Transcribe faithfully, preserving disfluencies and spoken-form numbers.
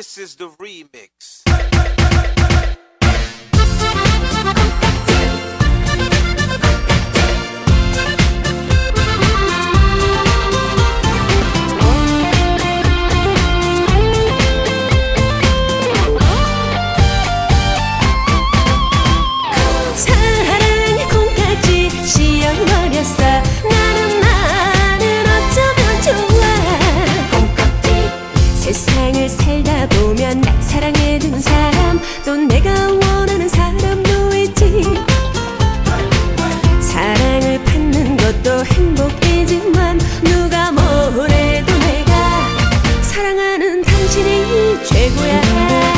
This is the remix. 사랑의 콩깍지 씌어버렸어. 나는 나는 어쩌면 좋아. 콩깍지. 세상을 살다 보면 날 사랑해주는 사람, 또 내가 원하는 사람도 있지. 사랑을 받는 것도 행복이지만 누가 뭐래도 내가 사랑하는 당신이 최고야.